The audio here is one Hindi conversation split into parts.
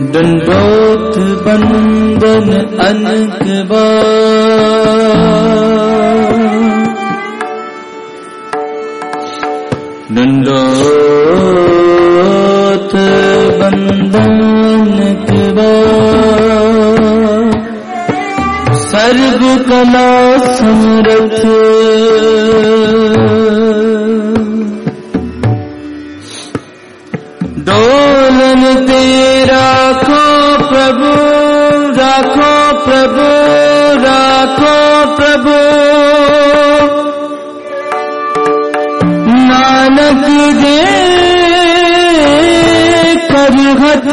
दंडोत बंदन अनक बार, दंडोत बंदन के बार, सर्व कला समरथ डोलन तेरा राखो प्रभु, राखो प्रभु, राखो प्रभु, नानक दे करहत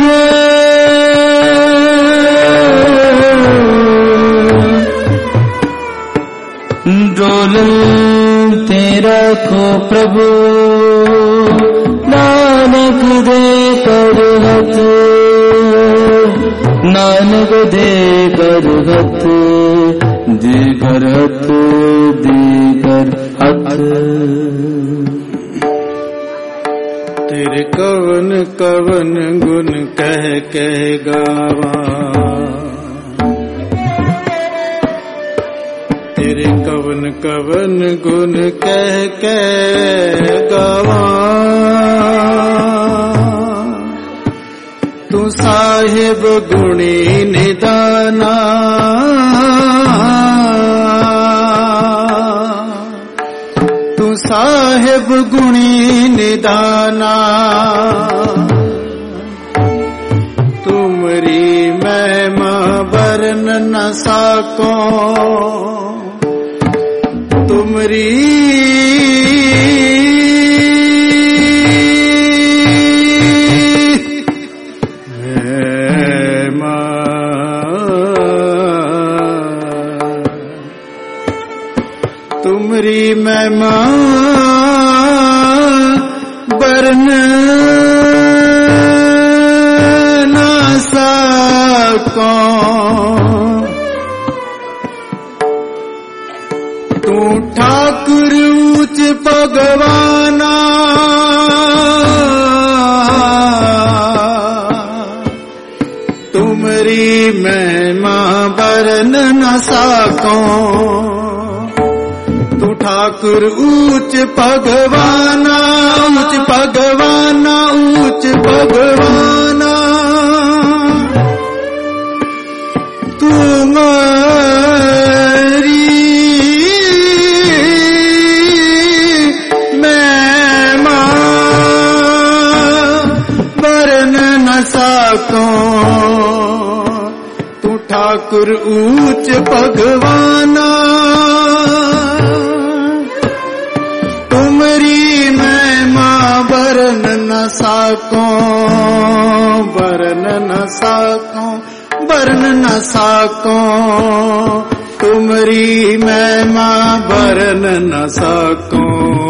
डोलन तेरा को प्रभु, नानक दे करहत, नानक दे करहत, दे करहत, दे करहत। तेरे कवन कवन गुण कह कह गावा, तेरे कवन कवन गुण कह कह गावा, तू साहिब गुणी निदाना, तू साहिब गुणी निदाना, तुमरी महिमा बरन न साको, तुमरी महिमा, तुमरी महिमा बरन न साको, तू ठाकुर ऊंच भगवाना, तुमरी महिमा बरन न साको, तू ठाकुर ऊंच भगवाना, ऊंच भगवाना, ऊंच भगवाना, तुम्हारी महिमा बरन न साको, तू ठाकुर ऊंच भगवाना, तुमरी महिमा बरन न साको, बरन न साको, बरन न साको, तुमरी महिमा बरन न साको,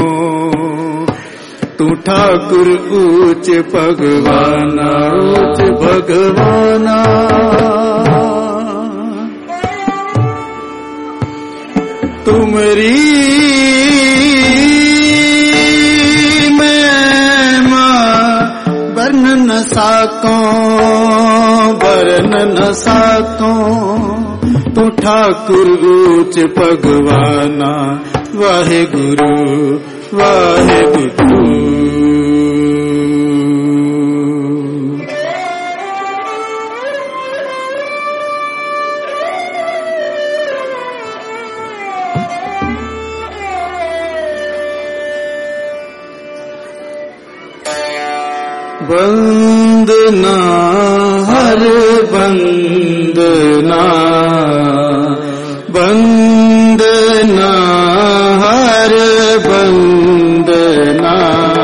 तू ठाकुर ऊंच भगवाना, ऊंच भगवाना, तुमरी महिमा बरन न साको, बरन न साको, तू ठाकुर ऊंच भगवाना, वाहे गुरु वाहे गुरु। वंदना हर वंदना, वंदना हर वंदना,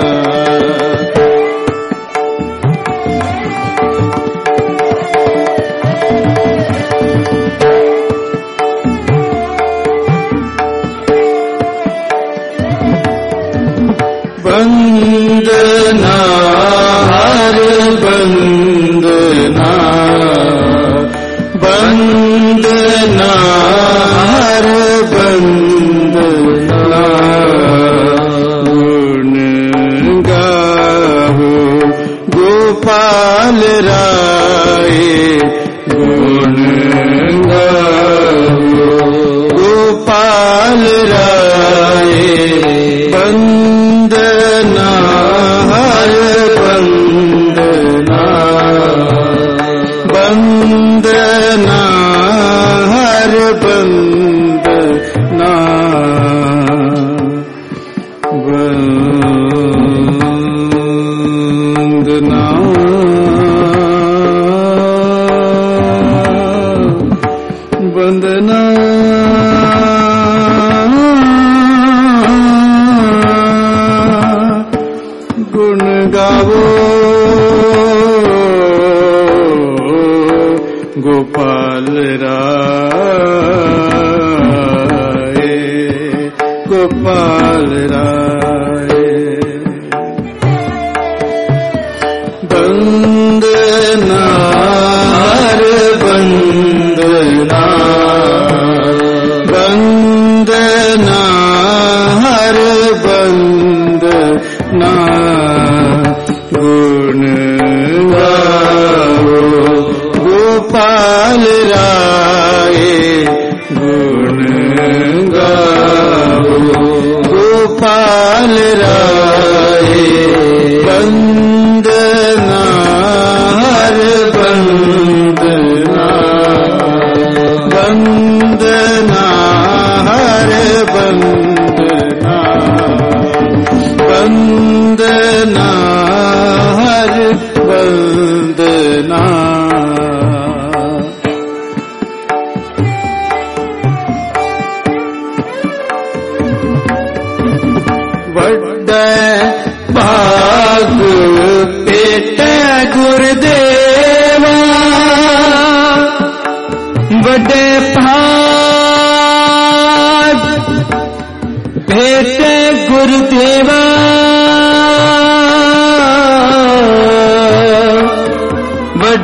वंदना हर वंदना, वंदना हर वंदना, गुण गाहो गोपाल राय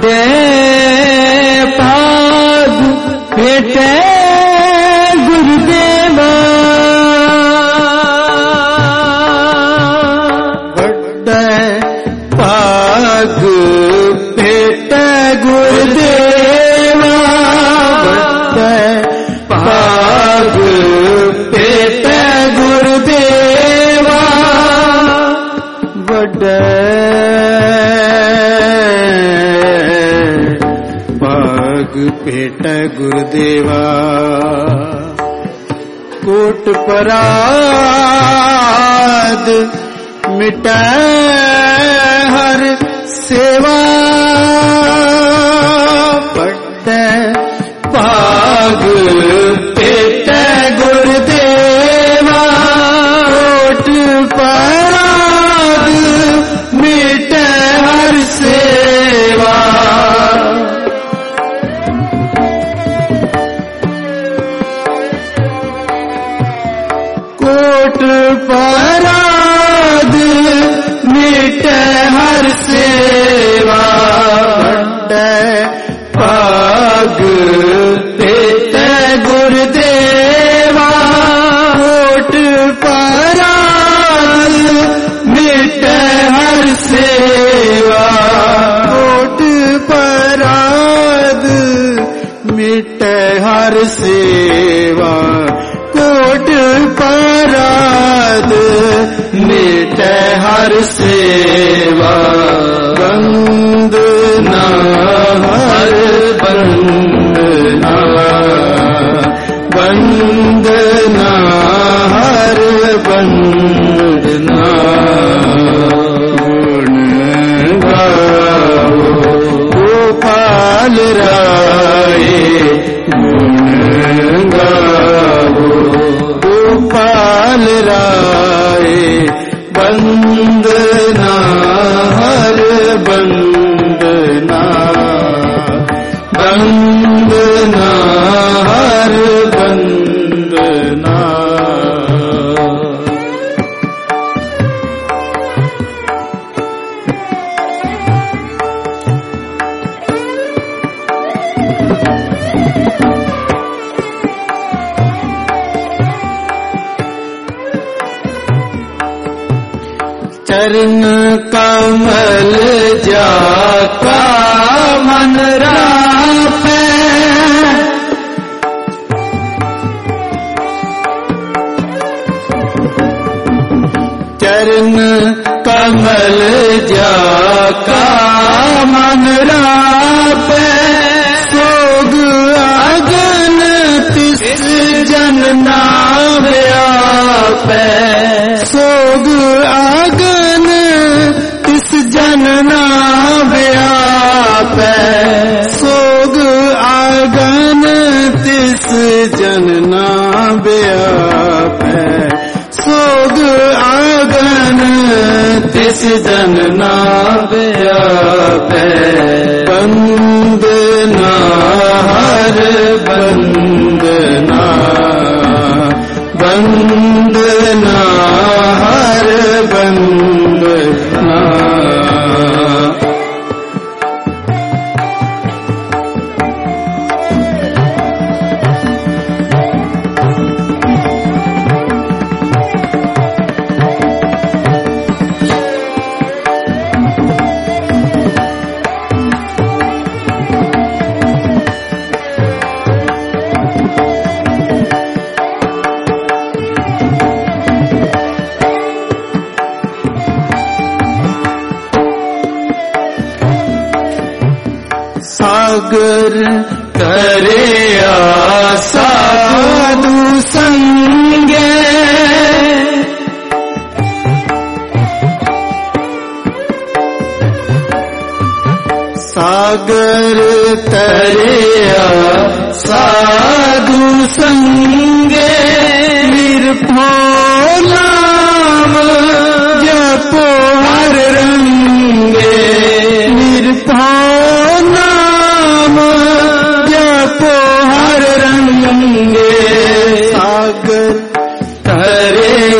बड़े भाग भेटे गुरुदेवा बड़े भाग भेटे गुरुदेवा बड़े भाग भेटे गुरुदेवा बड़े भेट गुरुदेवा कोट पराध मिटै हर सेवा बड़े भाग भेट गुरुदेवा कोट पराध मिटै हर सेवा कोट पराध मिटै हर सेवा बड़े भाग भेटै गुरुदेवा कोट पराध मिटै हर सेवा कोट पराध मिटै हर सेवा कोट पराध मिटै हर सेवा वंदना हर वंदना वंदना हर वंदना गुण गाओ गोपाल राय गुण गाओ गोपाल राय वंदना हर वंदना वंदना हर वंदना चरण कमल जाका मन रापै चरण कमल जाका मन रापै सोग अगन तिस जन ना व्यापै सोग अगन तिस जन ना व्यापै सोग अगन तिस जन ना व्यापै सोग अगन तिस जन ना व्यापै वंदना हर वंदना वंदना हर वंदना सागर करे साधु संगे सागर करे साधु संगे निर्भो नाम जपो हर रंगे निर्भो हर रंगे सागर तरे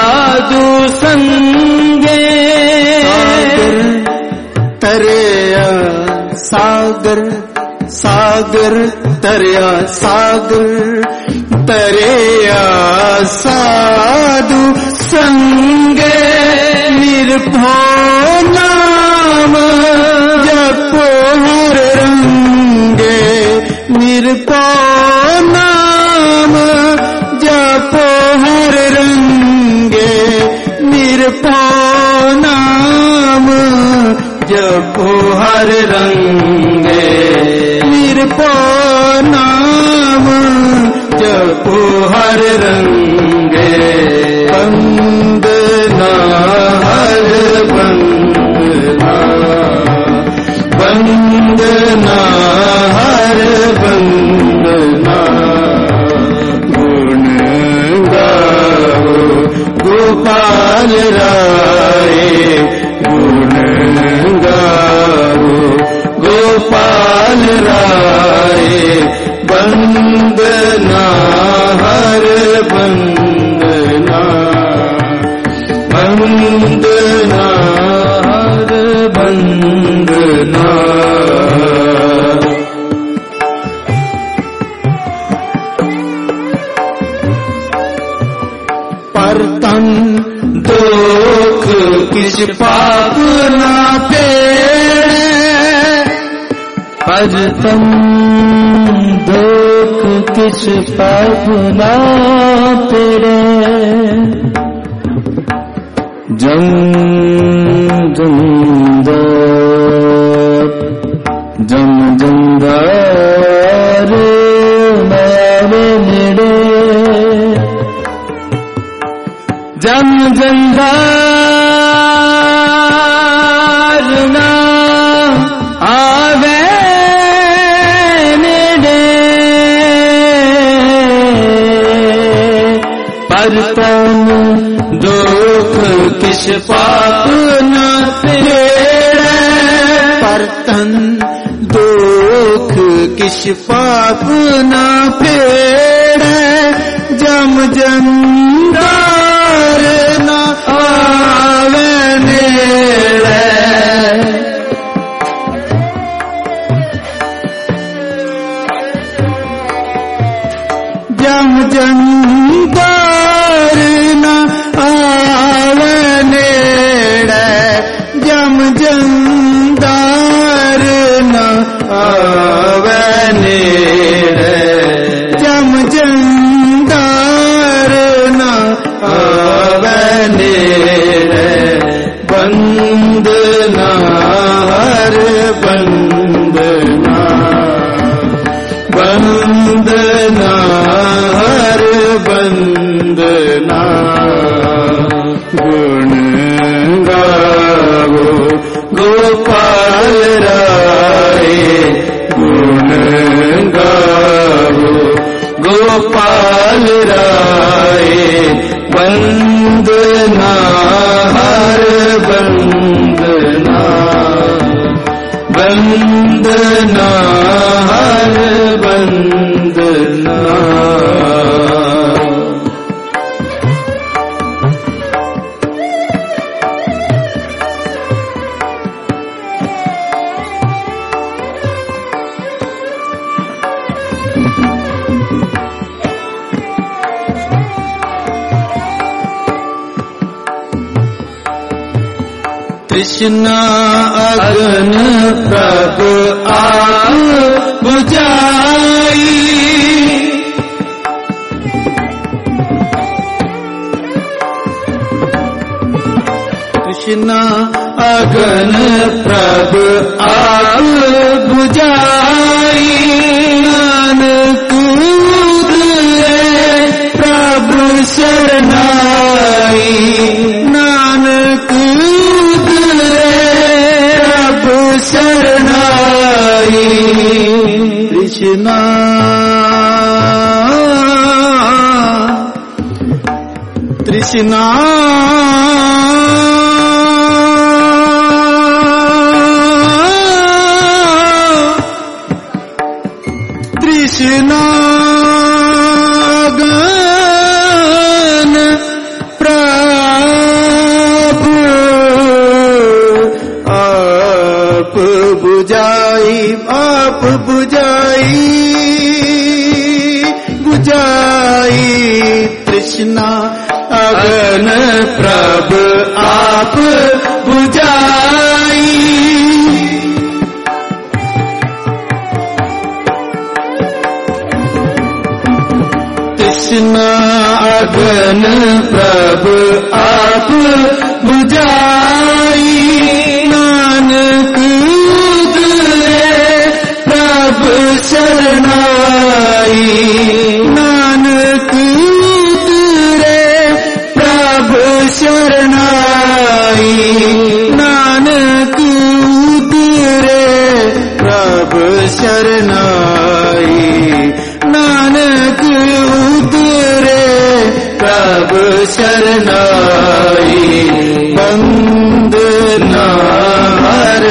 साधु संगे सागर तरे सागर सागर तरया सागर तरया साधु संगे निर्भो नाम जपो हर रंगे निर्भो नाम जपो हर रंगे निर्भो नाम जपो हर रंगे निर्भो नाम जपो हर रंगे वंदना हर वंदना वंदना हर वंदना गुण गाओ गोपाल राय गुण गाओ गोपाल राय वंदना हर वंदना वंदना हर वंदना परतन दुख किस पाप ना पेड़े परतन दुख किस पाप ना पेड़े जम जंदार मारे नेड़े जम जंदार ना आवे नेड़े परतन दुख किस पाप न पेड़े परतन दुख किस पाप न पेड़े जम जंदार न आवे नेड़े जम जंदार न आवे नेड़े जम जंदार न आवे नेड़े जम जंदार न आवे नेड़े वंदना हर वंदना वंदना हर वंदना गुण गाओ गोपाल राय गुण गाओ गोपाल राय वंदना हर वंदना वंदना हर वंदना तृष्णा अगन प्रभु आप बुझाई तृष्णा अगन प्रभु आप बुझाई नानक प्रभु शरणाई नानक शरणाई कृष्णा तृष्णा तृष्णा गन प्रभु आप बुझ बुझाई आप बुझाई तृष्णा अगन प्रभु आप बुझाई। तृष्णा अगन प्रभु आप बुझाई। नानक उतरे प्रभु शरणाई। नानक उतरे प्रभु शरणाई। नानक उतरे प्रभु शरणाई। नानक उतरे प्रभु शरणाई। बंदना हर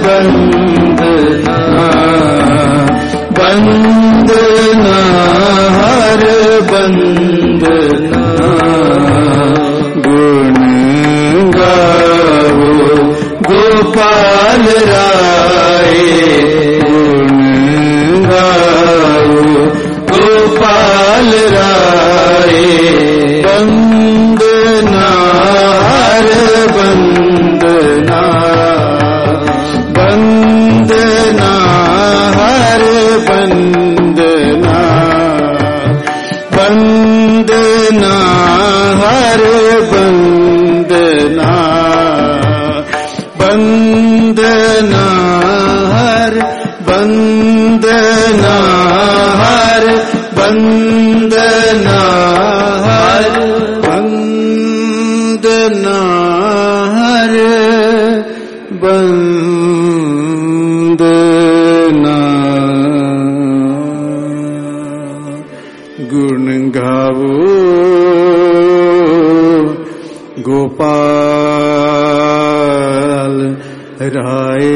बंदना बंदना हर बंदना। गुण गाओ गोपाल राय। गुण गाओ गोपाल राय। बंदना हर बंदना बंदना हर बंदना बंदना हर बंदना बंदना हर बंदना हर बंदना हर बंदना हर बंदना। गुण गाओ गोपाल राय।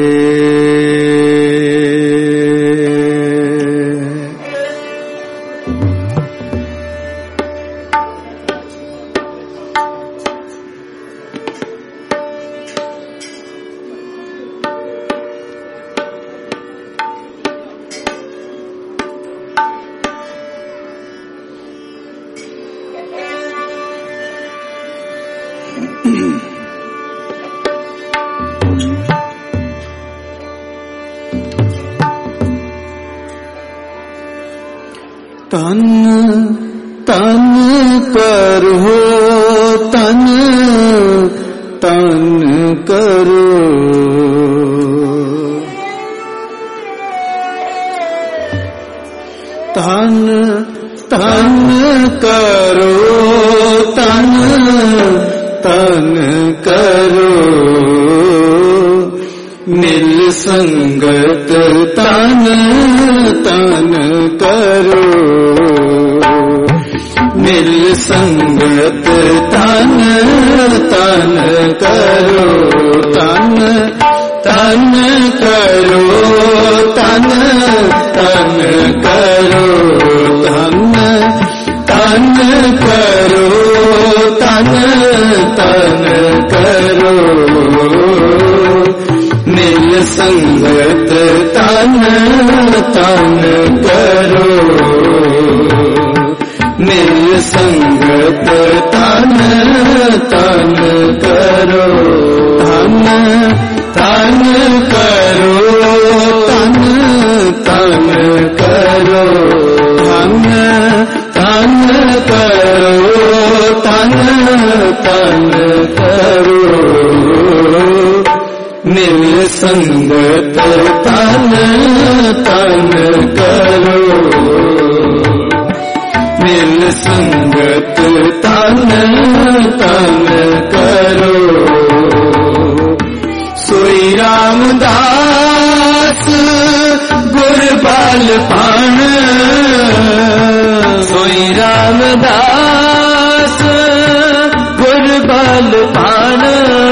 तन तन करो तन तन करो। तन तन करो तन तन करो। नील संगत तन तन करो। नील संगत तन तन करो। तन तन करो तन तन करो। तन तन करो तन तन करो। नील संगत तन तन करो। नील संगत तन तन करो। तन तन करो तन तन करो। तन तन करो तन तन करो। नील संगत तन तन करो। नील संगत तन तन करो। सोई रामदास गुरबाल पाण। सोई रामदास गुरबाल पाण।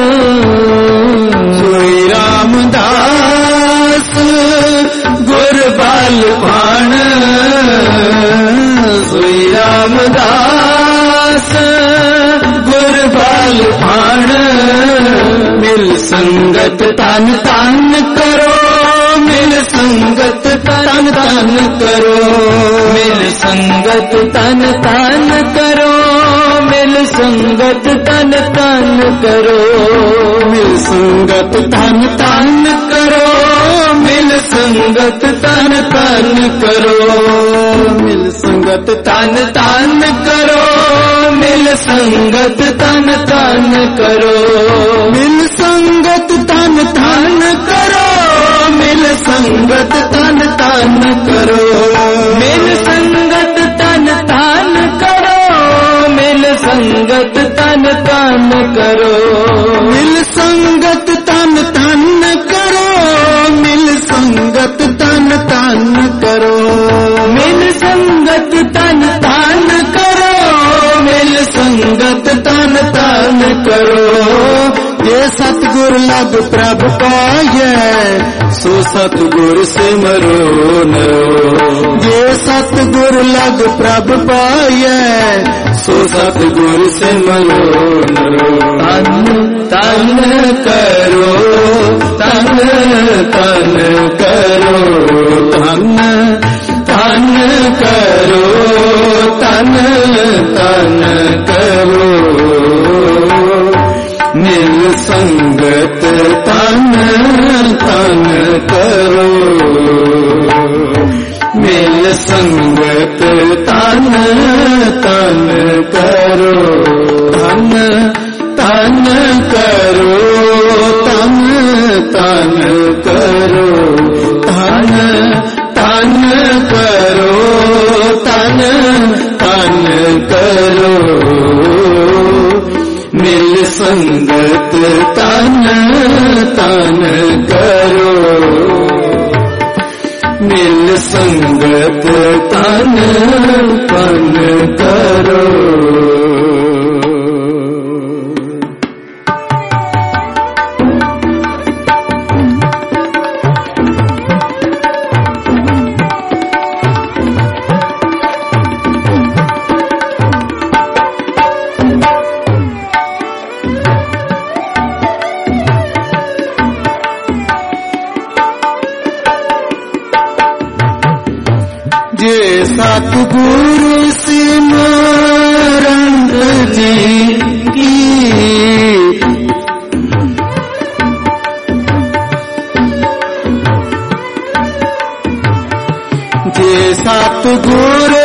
सोई रामदास गुरबाल पाण। सोई रामदास गुरबाल पाण। मिल संगत तन तन करो। करो, मिल संगत तन तन करो, मिल संगत तन तन करो, मिल संगत तन तन करो, मिल संगत तन तन करो, मिल संगत तन तन करो, मिल संगत तन तन करो, मिल संगत तन तन करो, मिल संगत तन तन करो, मिल संगत तन तन करो, मिल संगत तन तन करो, मिल संगत तन तन करो, मिल संगत तन तन करो, मिल संगत तन तन करो, मिल संगत तन तन करो, जे सतगुर लग प्रभ पाए सो सतगुर सिमरो नरो, जे सतगुर लग प्रभ पाए सो सतगुर सिमरो नरो, तन तन करो, तन तन करो, तन तन करो, तन तन करो, मिल संगत तन तन करो, मिल संगत तन तन करो, तन तन करो, तन तन करो, तन तन करो, तन तन करो, मिल संगत तन तन करो, मिल संगत तन तन करो। जे सतगुरु सिमरन जी की, जे सतगुरु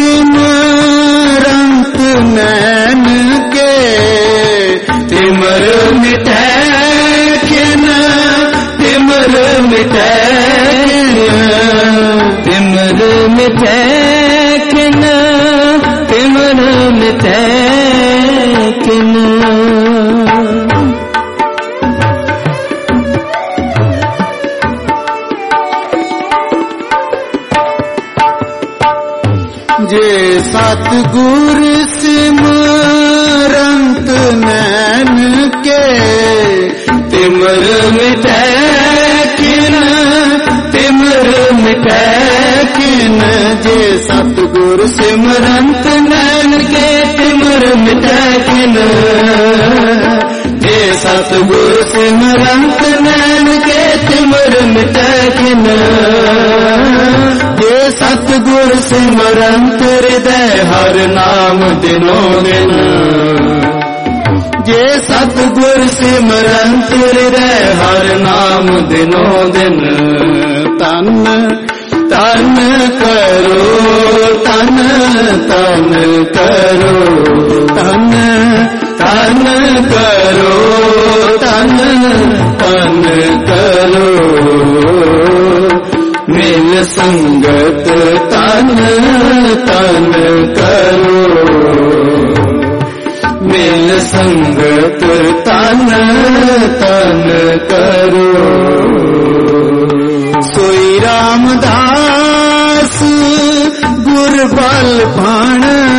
सिमरंत नैन के तिमर मिटै किन, तिमर मिटै तिमर मिटै किन, तिमर मिटै किन, जे सतगुर सिमरंत नैन के तिमर मिटै किन, तिमर मिटै किन, जे सतगुर सिमरंत नैन के तिमर मिटै किन, जे सतगुर सिमरंत नैन के तिमर मिटै किन, जे सतगुर सिमरंत हृदय हर नाम दिनो दिन, जे सतगुर सिमरंत हृदय हर नाम दिनो दिन, तन तन करो, तन तन करो, तन तन करो, तन तन करो, मिल संगत तन तन करो, मिल संगत तन तन करो, सोई रामदास गुर बल भाण,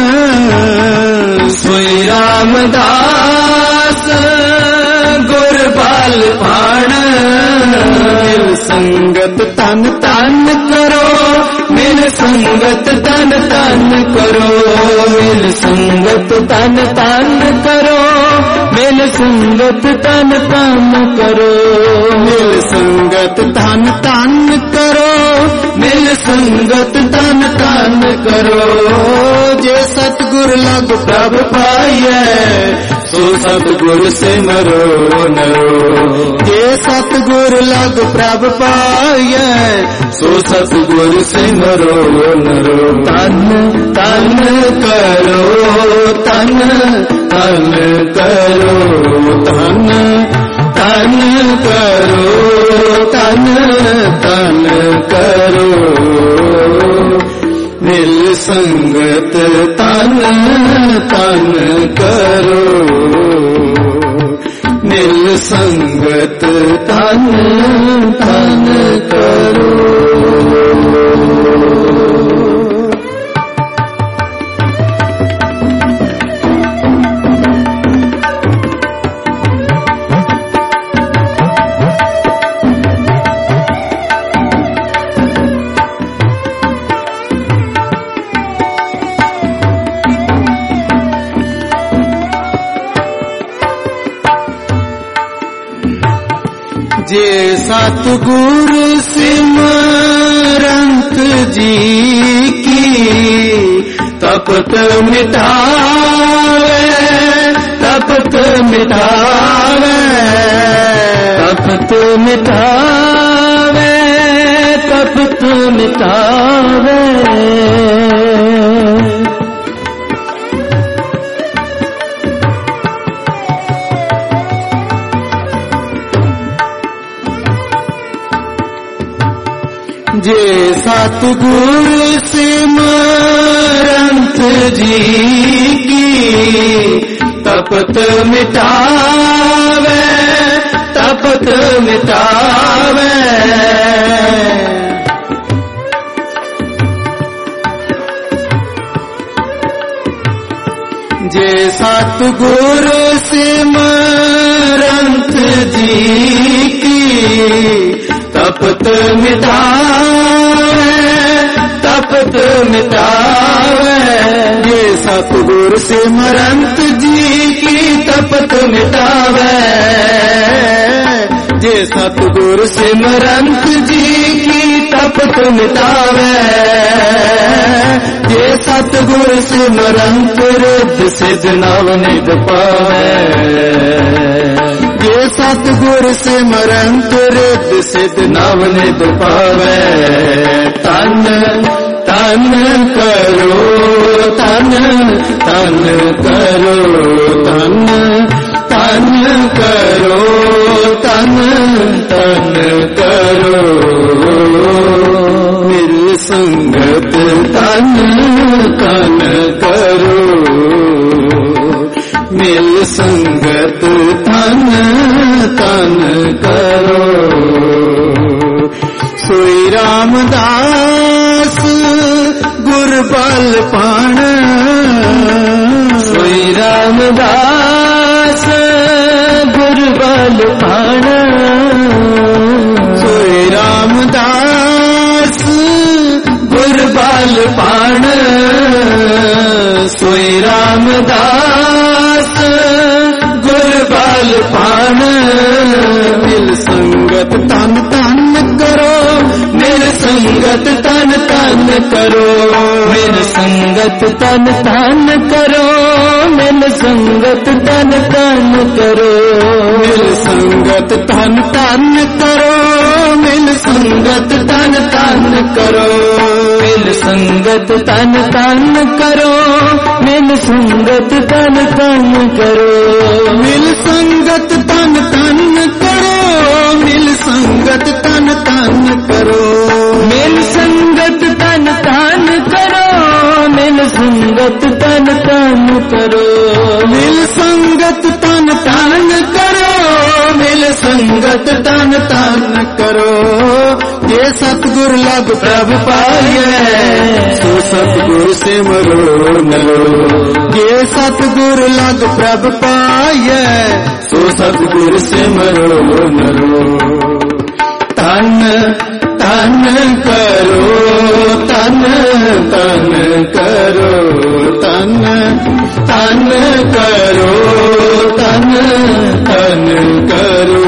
सोई रामदास गुर बल भाण, मिल संगत तन तन करो, मिल संगत तन तन करो, मिल संगत तन तन करो, मिल संगत तन तन करो, मिल संगत तन तन करो, मिल संगत करो जे सतगुर लग प्रभ पाइए सो सतगुर सिमरो नरो जे सतगुर लग प्रभ पाइए सो सतगुर सिमरो नरो तन तन करो तन तन करो तन तन करो तन तन करो मिल संगत तन तन करो मिल संगत तन तन करो। जे सतगुर सिमरंत जी की तपत मिटावे तपत मिटावे तपत मिटावे तपत मिटावे जे सतगुर सिमरंत जी की तपत मिटावे तपत मिटावे जे सतगुर सिमरंत जी की तपत मिटावे तपत मिटावे जे सतगुर सिमरंत जी की तपत मिटावे जे सतगुर सिमरंत जी की तपत मिटावे जे सतगुर सिमरंत रिद्ध सिद्ध नवनिध पावे जे सतगुर सिमरंत रिद्ध सिद्ध नवनिध पावे तन तन करो तन तन करो तन तन करो तन तन करो मिल संगत तन तन करो मिल संगत तन तन करो। सोई रामदास गुर बल पाण सोई रामदास गुर बल पाण सोई रामदास गुर बल पाण सोई रामदास गुर बल पाण मिल संगत तन तन करो मिल संगत तन तन करो मिल संगत तन तन करो मिल संगत तन तन करो मिल संगत तन तन करो मिल संगत तन तन करो मिल संगत तन तन करो मिल संगत तन तन करो मिल संगत तन तन करो मिल संगत तन तन करो मिल संगत तन तन करो मिल संगत तन तन करो मिल संगत तन तन करो मिल संगत तन तन करो जे सतगुर लग प्रभ पाइए सो सतगुर सिमरो नरो जे सतगुर लग प्रभ पाइए सो सतगुर सिमरो नरो तन तन करो तन तन करो तन तन करो तन तन करो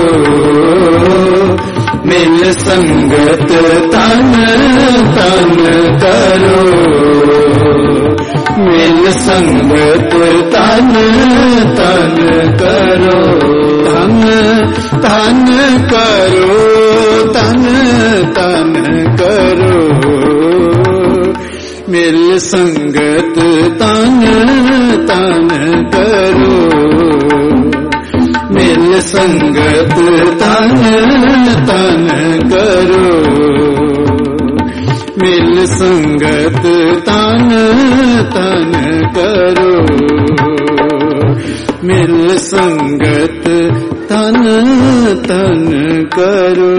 मिल संगत तन तन करो संगत तन तन करो, तन तन करो, तन तन करो। मिल संगत तन तन करो, मिल संगत तन तन करो, मिल संगत तन तन करो, मिल संगत तन तन करो।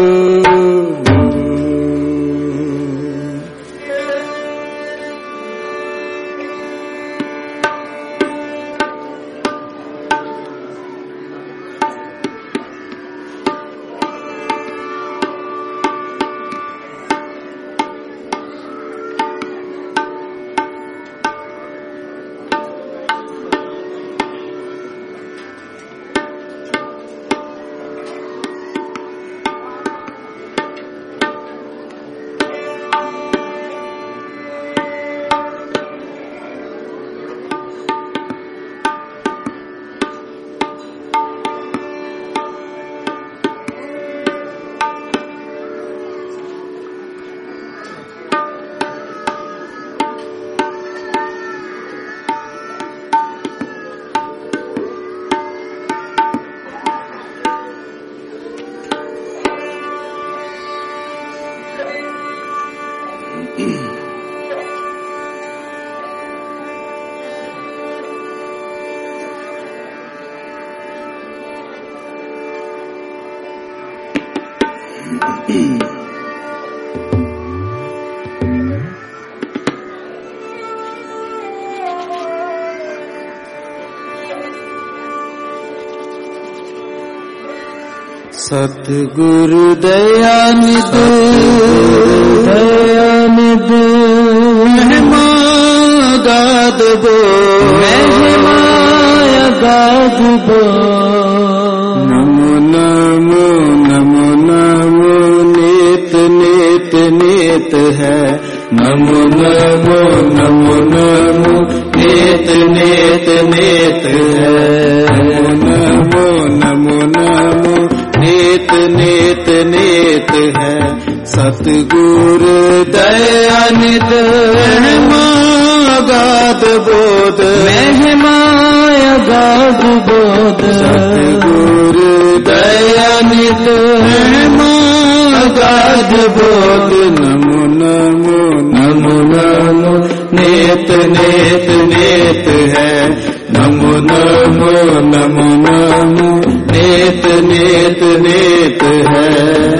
सतगुरु दयानिध दयानिध महिमा गाद बो, महिमा गाद बो। नमो नमो नमो नमो नेत नेत नेत है, नमो नमो नमो नमो नेत नेत नेत है, नमो नमो नमो नेत नेत नेत है। सतगुरु दयानिध महिमा गाद बोध, महिमा गाद बोध। सतगुरु दयानिध महिमा गाद बोध। नमो नमो नमो नमो नेत नेत नेत है, नमो नमो नमो नमो नेत नेत नेत है।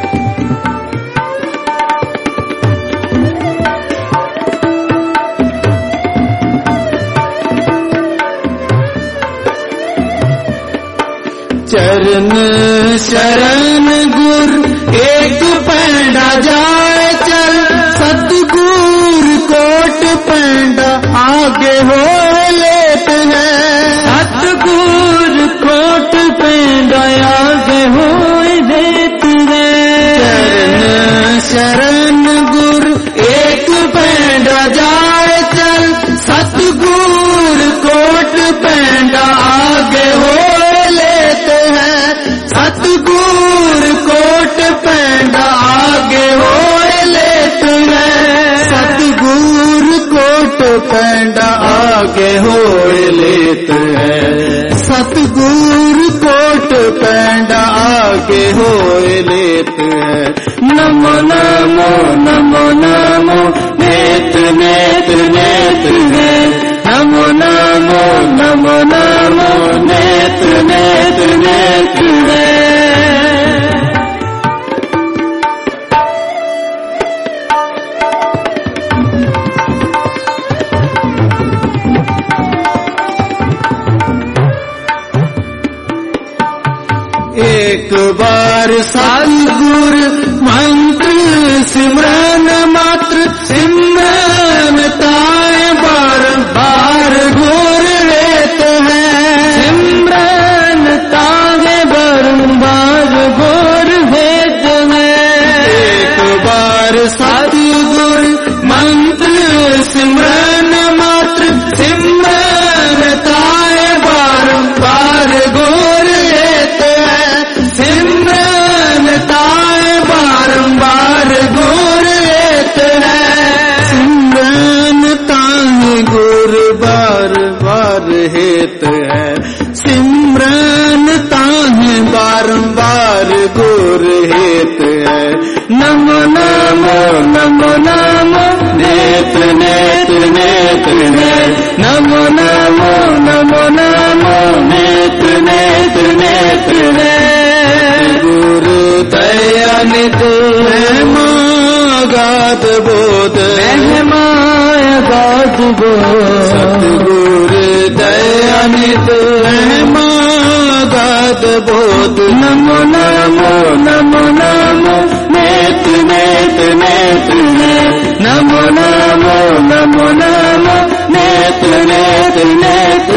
चरण शरण गुर एक पैंडा जाए चल, सतगुरु कोट पैंडा आगे हो लेत है। सतगुरु कोट पैंडा आगे हो लेत है। चरण शरण गुर एक पैंडा जाए चल, सतगुरु कोट पैंडा आगे हो लेत है। सतगुरु कोट पैंडा आगे हो लेत है। सतगुरु कोट पैंडा आगे हो लेत है। सतगुरु कोट पैंडा आगे हो लेत है। नमो नमो नमो नमो नेत नेत नेत है, नमो नमो नमो नमो नेत नेत नेत है। एक बार सतगुरु मंत्र सिमरन मात्र, सिमरन ताए बार बार घोर लेत है। सिमरन तागे बार घोर भेद है। एक बार सतगुरु मंत्र सिमरन मात्र, नमो नमो नमो नमो नेत्र नेत्र नेत्र नमो नमो नमो नमो नेत्र नेत्र नेत्र गुरु दयानिध गाद बोध गाद बोध सतगुरु दयानिध गाद बोध नमो नमो नमो नमो नेत्र नेत्र नेत्र नमो नमो नमो नमो नेत्र नेत्र नेत्र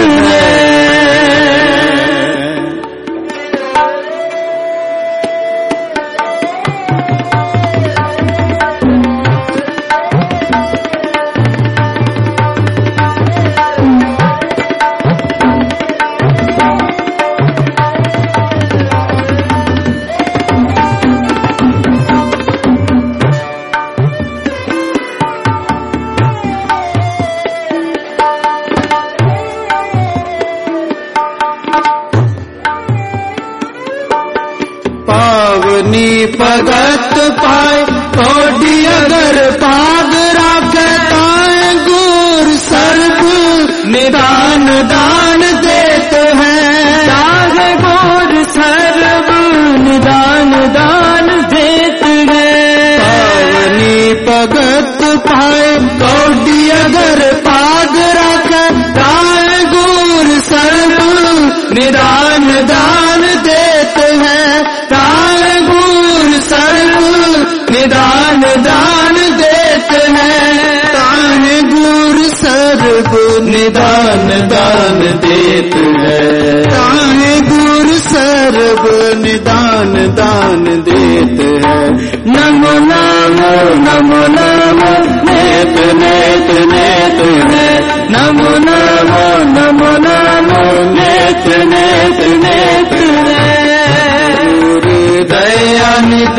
भगत पाए थोड़ी अगर पाग राखे ताए गुर सर्व निदान दान देते हैं ताहे गुर सर्व निदान दान देते हैं पावनी भगत पाए थोड़ी अगर पाग राखे ताए गुर सर्व निदान दान देते हैं निदान दान देते हैं ताहे गुरु सर्व निदान दान देते हैं ताहे गुरु सर्व निदान दान देते हैं नमो नमो नमो नमो नेत्र नेत्र नेत्र नमो नमो नमो नमो नेत्र नेत्र नेत्र गुरु दयानिध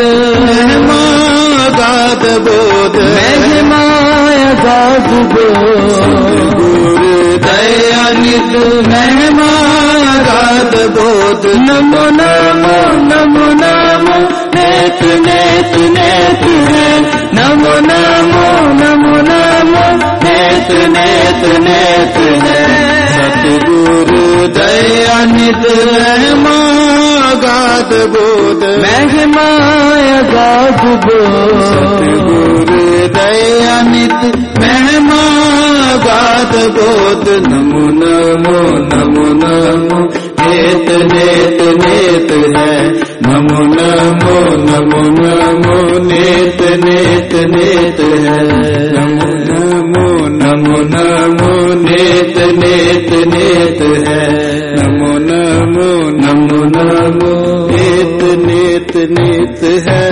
गाद बोध महिमाया गाद बोध गुरु दयानिध महिमा गाद बोध नमो नमो नमो नमो नेत्र नेत्र नेत्र नमो नमो नमो नमो नेत्र नेत्र नेत्र सतगुरु दयानिध महिमा गाद बोध महिमाया गाद बोध सतगुरु दयानिध महिमा गाद बोध नमो नमो नमो नमो नेत नेत नेत है नमो नमो नमो नमो नेत नेत नेत है नमो नमो नमो नमो नेत नेत नेत है नमो नमो नमो नमो नेत नेत नेत है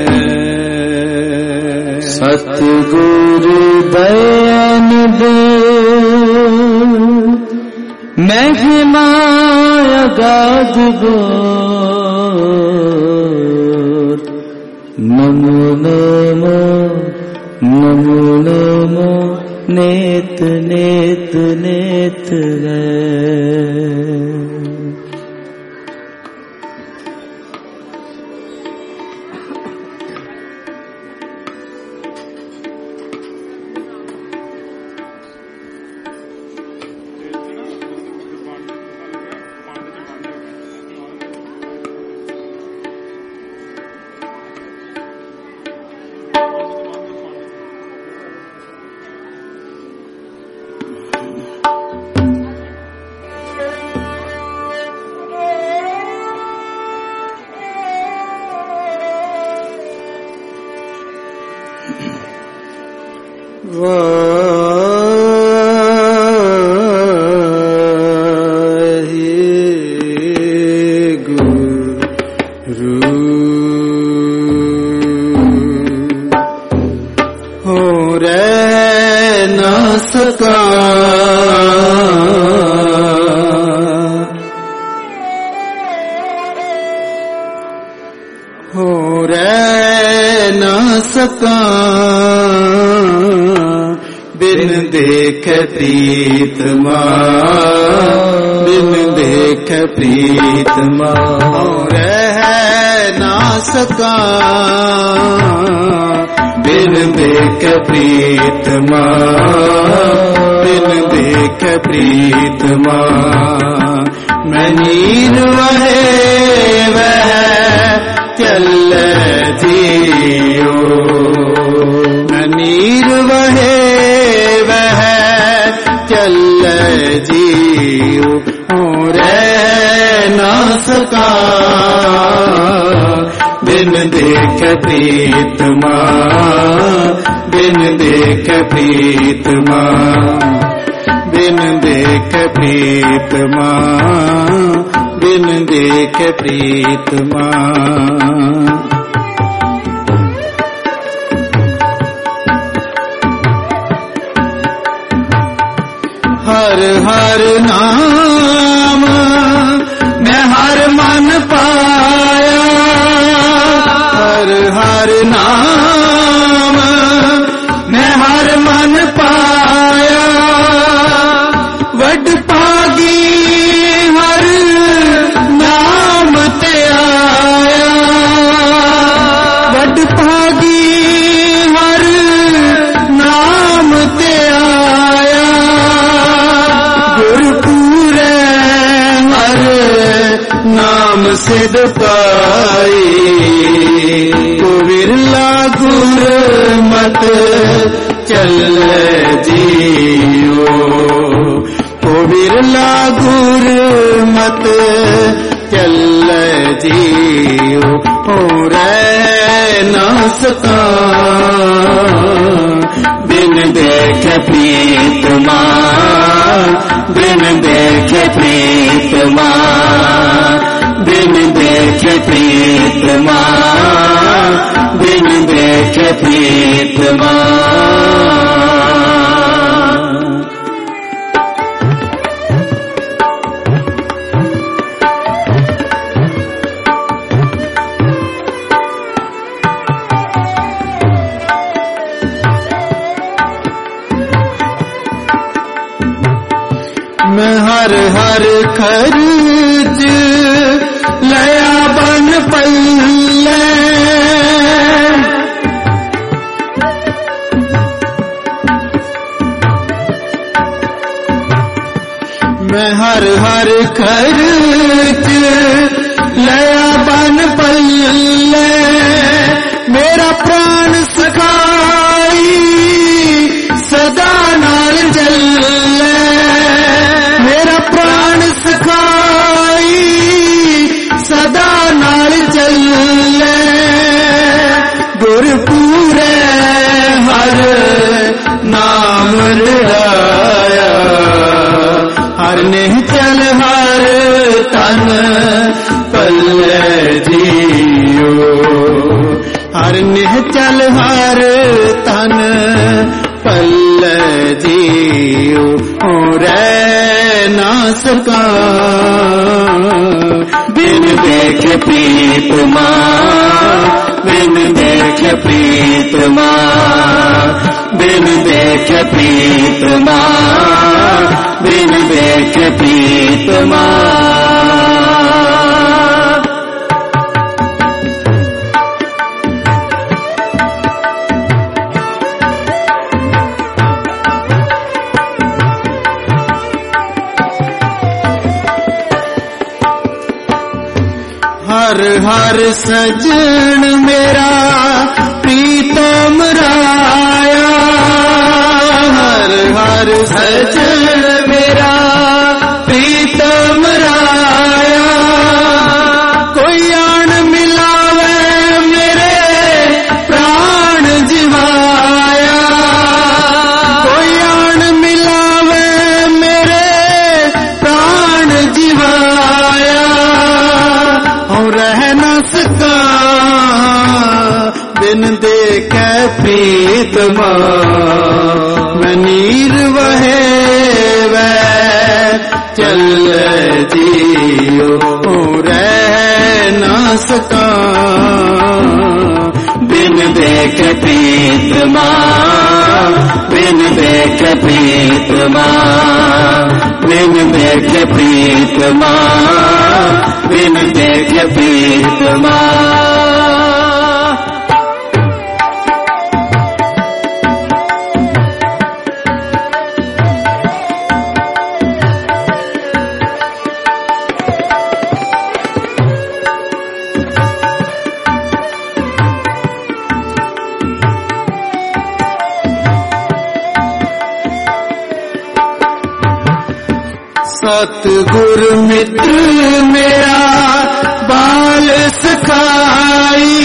सतगुरु दयानिध महिमाया गाद बोध नमो नमो नमो नमो नेत नेत नेत बिन देख प्रीतमा बिन देख प्रीतमा रह ना सका बिन देख प्रीतमा बिन देख प्रीतमा मैं नीर वहे वह चल जियो मैं नीर वहे वह चल जियो रह ना सका बिन देख प्रीतमा बिन देख प्रीतमा बिन देख प्रीतमा बिन देख प्रीतमा हर हर नाम मैं हर मन पाया हर हर नाम मैं हर मन पाया वड पागी हर नाम ते आया वड पागी हर नाम ते आया गुरपुरे हर नाम सिद्ध पाई को विरला गुरमत चल जियो को विरला गुरमत चल जियो हो रह ना सका बिन देख प्रीतमा बिन देख प्रीतमा बिन देख प्रीतमा बिन देख प्रीतमा मैं हर हर खर्च लया बन पल्ले मैं हर हर खर्च लया बन पल्ले मेरा प्राण सखाई सदा नाल चले मेरा प्राण सखाई सदा नाल चले गुरपुरे हर नाम लड़ाया हर नहीं चल हर तन पल्ले जियो हर नहीं चल हर तन पल्ले जियो रह ना सका बिन देख प्रीतमा बिन देख प्रीतमा बिन देख प्रीतमा बिन देख प्रीतमा हर हर सजन मेरा प्रीतम राया हर हर सजन मेरा प्रीतम राया कोई आन मिलावे मेरे प्राण जिवाया कोई आन मिलावे मेरे प्राण जिवाया रह न सका बिन देख प्रीतमा मैं नीर वहे वह चल जियो रह न सका बिन देख प्रीतमा बिन देखे प्रीतमा, बिन देखे प्रीतमा, बिन देखे प्रीतमा। सतगुर मित्र मेरा बाल सखाई,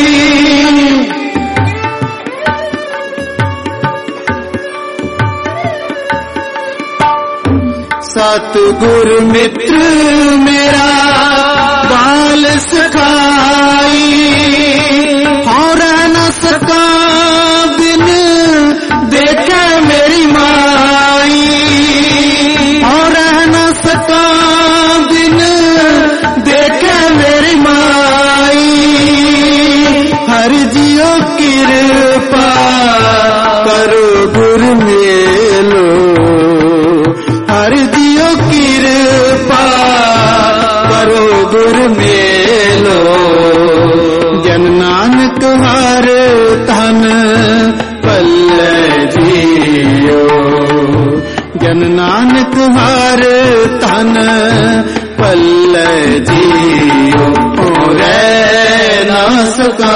सतगुर मित्र मेरा बाल सखाई, और न सका बिन देखे मेरी माई, और न सका बिन देखे मेरी माई। हर जियो कृपा करो गुर मेलो, हर जियो कृपा करो गुर मेलो। जन नानक हर तन पल्ले जियो, जन नानक हर तन पल्ले जियो। रह ना सका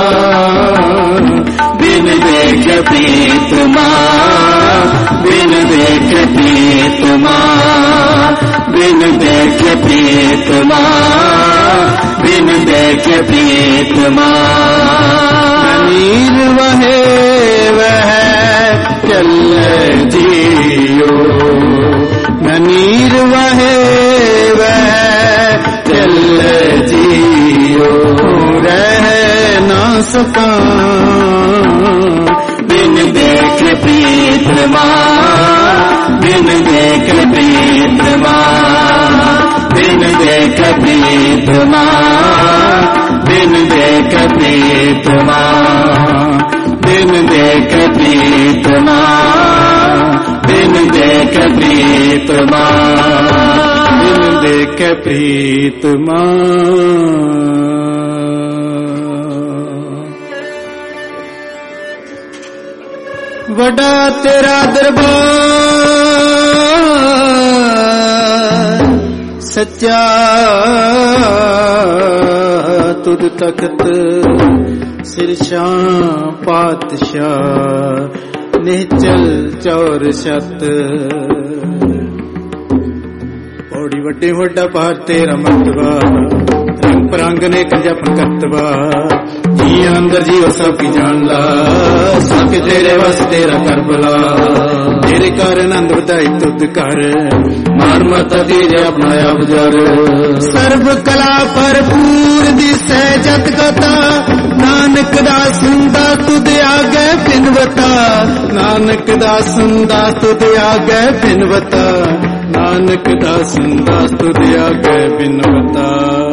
बिन देखे प्रीतमा, बिन देखे प्रीतमा, बिन देखे प्रीतमा, बिन देखे प्रीतमा। नीर वहे वह चल जियो, नीर वहे वह चल जियो। रह ना सका बिन देखे प्रीतमा, बिन देखे प्रीतमा, बिन देखे प्रीतमा, बिन देखे प्रीतमा, बिन देखे प्रीतमा, बिन देखे प्रीतमा, बिन देखे प्रीतमा। वड़ा तेरा दरबार सच्चा तुद तख्त सिरशां पातशाह निहचल चौर छत। पौड़ी वड्डे वड्डा पार तेरा मर्तबा, रंग परंग ने कंजप करतबा। जी अंदर जी और सब की जान ला, सब तेरे वस तेरा कर बुला। तेरे कर आनंद बधाई तुद कर, मार माता तेरे अपनाया बुझर। सर्व कला भरपूर दिसै जत कथा, नानक दा सुनदा तुद आगे बिनवता, नानक दा सुनदा तुद आगे बिनवता, नानक दा सुनदा तुद आगे बिनवता।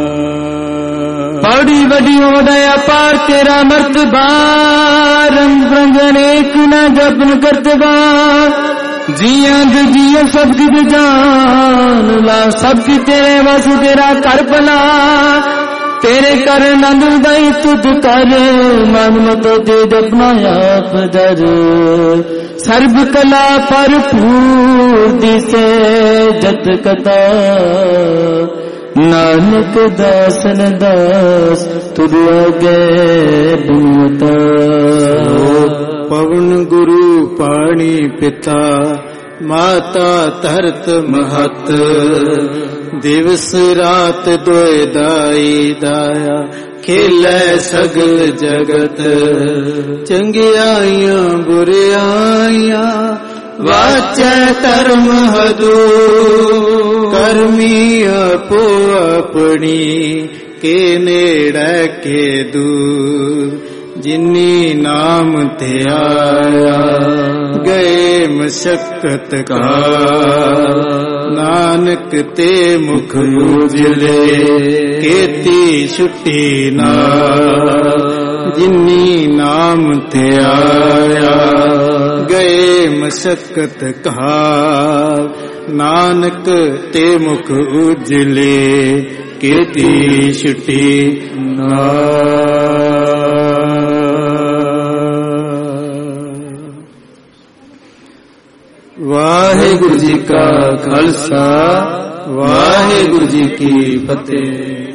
बड़ी बड़ी दया पार तेरा मर्तबा, रंग रंग अनेक न जपन करतबा। जिया जियो सबकी जान ला, सबकी तेरे वस तेरा कर भला। तेरे कर नंद दई तुद कर, मन मत दे जपना आप दर। सर्व कला भरपूर दिसे जत कथा, नानक दासन दास तुद आगे बिनवता। पवन गुरु पानी पिता, माता धरत महत। दिवस रात दोए दाई दाया, खेलै सगल जगत। चंगियाइयां बुरियाइयां वाचै धर्म हदू। करमी अपो अपनी के नेड़े के दूर। जिन्नी नाम ते आया गए मशक्कत का। नानक ते मुख उजले केती छुट्टी ना। जिन्नी नाम ते आया ਗਏ ਮਸ਼ਕਤ ਕਹਾਵ, ਨਾਨਕ ਤੇ ਮੁਖ ਉਜਲੇ ਕੀਤੀ ਛੁੱਟੀ ਵਾਹਿਗੁਰੂ ਜੀ ਕਾ ਖਾਲਸਾ, ਵਾਹਿਗੁਰੂ ਜੀ ਕੀ ਫਤਿਹ।